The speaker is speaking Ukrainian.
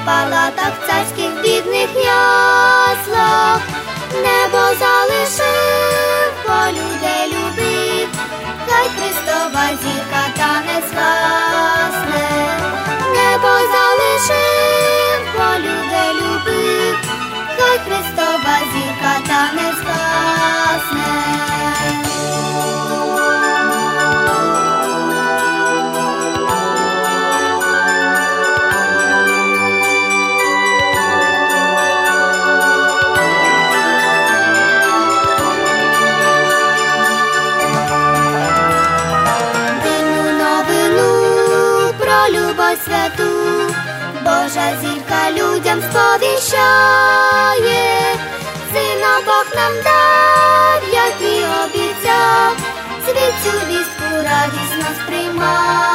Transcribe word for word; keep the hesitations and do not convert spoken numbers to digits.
палатах царських бідних яслах, небо залишив, бо людей любив, хай Христова зірка та не згасне. Небо залишив, бо людей любив, хай Христова зірка та не згасне. Святу Божа зірка людям сповіщає, Сина Бог нам дав, як і обіцяв, світ цю вістку радісно сприймає.